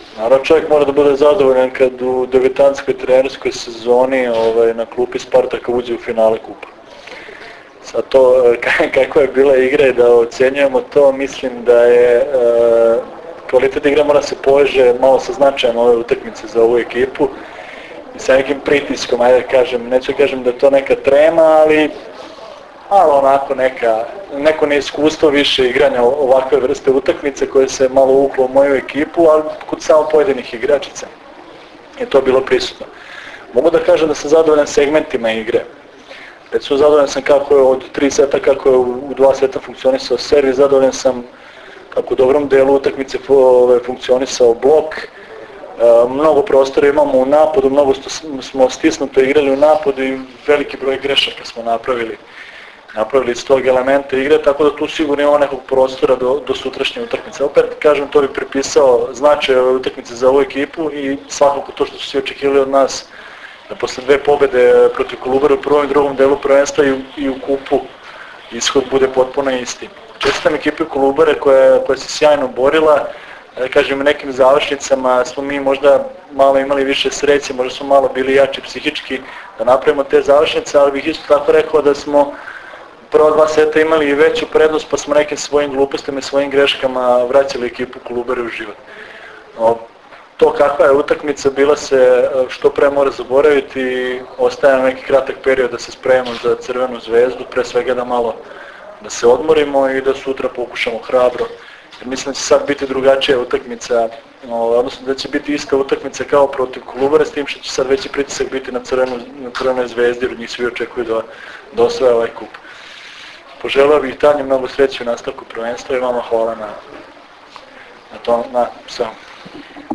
Naravno, čovjek mora da bude zadovoljan kad u debitantskoj trenerskoj sezoni na klupi Spartaka uđe u finale kupa. Sad to, kakva je bila igra i da ocjenjujemo to, mislim da je kvalitet igra mora se poveže malo sa značajem ove utakmice za ovu ekipu i sa nekim pritiskom, ajde kažem, neću kažem da je to neka trema, ali onako neko neiskustvo više igranja ovakve vrste utakmice koje se malo uvuklo u moju ekipu, ali kod samo pojedinih igračica je to bilo prisutno. Mogu da kažem da sam zadovoljan segmentima igre. Recimo, zadovoljan sam kako je od 3 seta, kako je u 2 seta funkcionisao servis, zadovoljan sam kako u dobrom delu utakmice funkcionisao blok. Mnogo prostora imamo u napadu, mnogo smo stisnuto igrali u napadu i veliki broj grešaka smo napravili iz tog elementa igre, tako da tu sigurno imamo nekog prostora do sutrašnje utakmice. Opet, kažem, to bi pripisao značaj ove utakmice za ovu ekipu i svakako to što su svi očekivali od nas da posle 2 pobede protiv Kolubare u prvom i drugom delu prvenstva i u kupu ishod bude potpuno isti. Čestitam ekipi Kolubare koja se sjajno borila, kažem, nekim završnicama smo mi možda malo imali više sreće, možda smo malo bili jači psihički da napravimo te završnice, ali bih isto tako rekao da smo prva 2 seta imali i veću prednost, pa smo nekim svojim glupostima i svojim greškama vraćali ekipu Kolubare u život. To kakva je utakmica bila se što pre mora zaboraviti i ostaje nam neki kratak period da se spremimo za Crvenu zvezdu, pre svega da malo da se odmorimo i da sutra pokušamo hrabro. Jer mislim da će sad biti drugačija utakmica, odnosno da će biti ista utakmica kao protiv Kolubare, s tim što će sad veći pritisak biti na Crvenoj zvezdi, jer od njih svi očekuju da osvoje ovaj kup. Poželeo bih Tanji mnogo sreće u nastavku prvenstva i vama hvala na svemu.